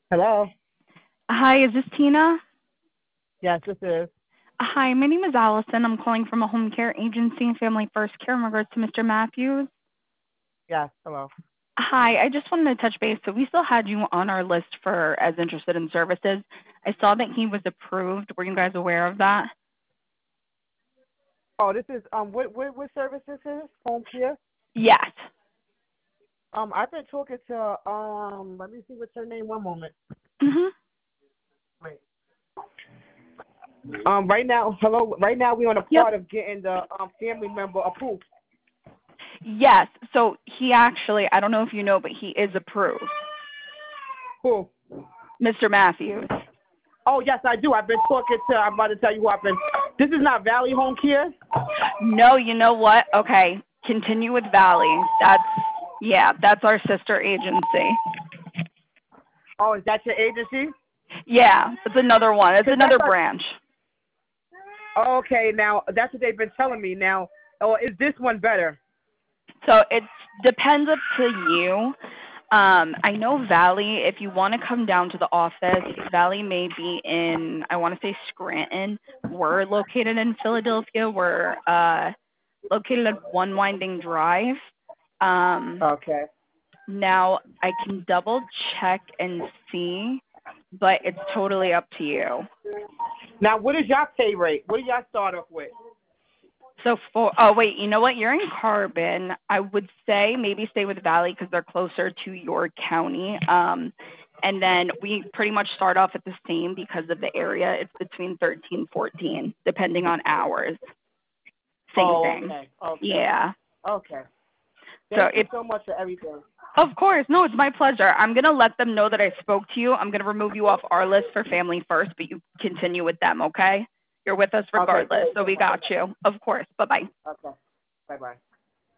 Hello. Hi, is this Tina? Yes, this is. Hi, my name is Allison. I'm calling from a home care agency, Family First Care, in regards to Mr. Matthews. Yes, hello. Hi, I just wanted to touch base. So we still had you on our list for as interested in services. I saw that he was approved. Were you guys aware of that? Oh, this is what service this is? Home care. Yes. I've been talking to let me see what's her name. One moment. Mhm. Wait. Right now, hello. Right now, we're on a Yep. part of getting the family member approved. Yes. So he actually, I don't know if you know, but he is approved. Who? Mr. Matthews. Oh, yes, I do. I've been talking to. I'm about to tell you who I've been. This is not Valley Home Care. No, you know what? Okay. Continue with Valley. That's our sister agency. Oh, is that your agency? Yeah, it's another one. It's Cause that's another branch. okay. Now that's what they've been telling me. Now, or is this one better? So it depends up to you. I know Valley, if you want to come down to the office, Valley may be in, I want to say Scranton. We're located in Philadelphia. We're located at One Winding Drive. Okay. Now, I can double check and see, but it's totally up to you. Now, what is your pay rate? What do y'all start off with? So oh wait, you know what? You're in Carbon. I would say maybe stay with Valley because they're closer to your county. And then we pretty much start off at the same because of the area. It's between 13, 14, depending on hours. Same Oh, thing. okay, okay, Yeah. okay. So Thank you it, so much for everything. of course, no, it's my pleasure. I'm gonna let them know that I spoke to you. I'm gonna remove you off our list for Family First, but you continue with them, okay? You're with us Okay, thank regardless, you so so we much. got you. Of course. Bye bye. Okay, bye bye.